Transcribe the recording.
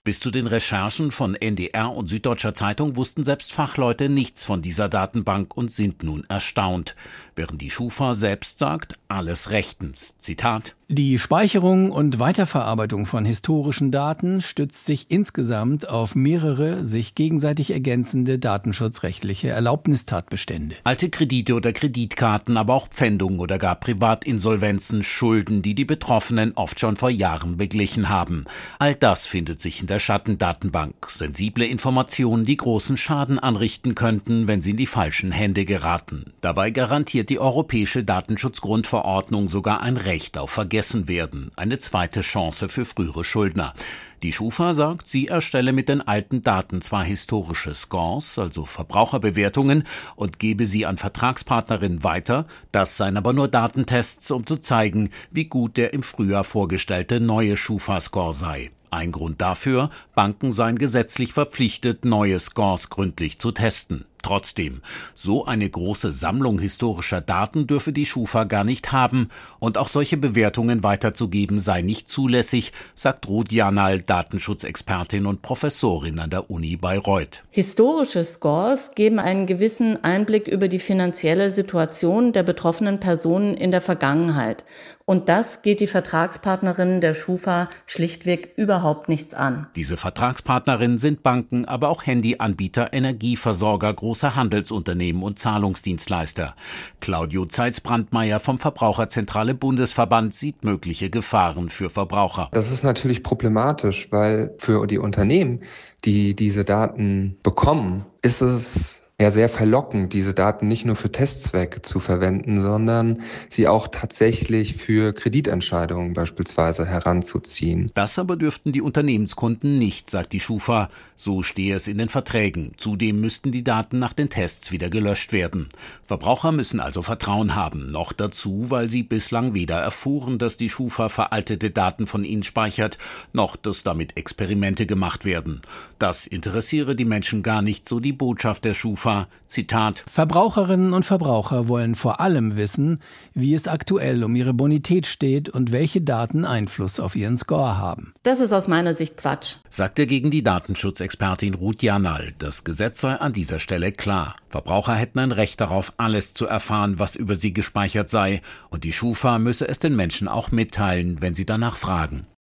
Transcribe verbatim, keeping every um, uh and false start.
Bis zu den Recherchen von N D R und Süddeutscher Zeitung wussten selbst Fachleute nichts von dieser Datenbank und sind nun erstaunt. Während die Schufa selbst sagt, alles rechtens. Zitat: Die Speicherung und Weiterverarbeitung von historischen Daten stützt sich insgesamt auf mehrere sich gegenseitig ergänzende datenschutzrechtliche Erlaubnistatbestände. Alte Kredite oder Kreditkarten, aber auch Pfändungen oder gar Privatinsolvenzen, Schulden, die die Betroffenen oft schon vor Jahren beglichen haben. All das findet sich in der Schattendatenbank. Sensible Informationen, die großen Schaden anrichten könnten, wenn sie in die falschen Hände geraten. Dabei garantiert die Europäische Datenschutzgrundverordnung sogar ein Recht auf Vergessenwerden, eine zweite Chance für frühere Schuldner. Die Schufa sagt, sie erstelle mit den alten Daten zwar historische Scores, also Verbraucherbewertungen, und gebe sie an Vertragspartnerinnen weiter, das seien aber nur Datentests, um zu zeigen, wie gut der im Frühjahr vorgestellte neue Schufa-Score sei. Ein Grund dafür, Banken seien gesetzlich verpflichtet, neue Scores gründlich zu testen. Trotzdem, so eine große Sammlung historischer Daten dürfe die Schufa gar nicht haben und auch solche Bewertungen weiterzugeben sei nicht zulässig, sagt Ruth Janal, Datenschutzexpertin und Professorin an der Uni Bayreuth. Historische Scores geben einen gewissen Einblick über die finanzielle Situation der betroffenen Personen in der Vergangenheit. Und das geht die Vertragspartnerinnen der Schufa schlichtweg überhaupt nichts an. Diese Vertragspartnerinnen sind Banken, aber auch Handyanbieter, Energieversorger, große Handelsunternehmen und Zahlungsdienstleister. Claudio Zeitz-Brandmeier vom Verbraucherzentrale Bundesverband sieht mögliche Gefahren für Verbraucher. Das ist natürlich problematisch, weil für die Unternehmen, die diese Daten bekommen, ist es ja sehr verlockend, diese Daten nicht nur für Testzwecke zu verwenden, sondern sie auch tatsächlich für Kreditentscheidungen beispielsweise heranzuziehen. Das aber dürften die Unternehmenskunden nicht, sagt die Schufa. So stehe es in den Verträgen. Zudem müssten die Daten nach den Tests wieder gelöscht werden. Verbraucher müssen also Vertrauen haben. Noch dazu, weil sie bislang weder erfuhren, dass die Schufa veraltete Daten von ihnen speichert, noch dass damit Experimente gemacht werden. Das interessiere die Menschen gar nicht, so die Botschaft der Schufa. Zitat: Verbraucherinnen und Verbraucher wollen vor allem wissen, wie es aktuell um ihre Bonität steht und welche Daten Einfluss auf ihren Score haben. Das ist aus meiner Sicht Quatsch, sagte gegen die Datenschutzexpertin Ruth Janal. Das Gesetz sei an dieser Stelle klar. Verbraucher hätten ein Recht darauf, alles zu erfahren, was über sie gespeichert sei. Und die Schufa müsse es den Menschen auch mitteilen, wenn sie danach fragen.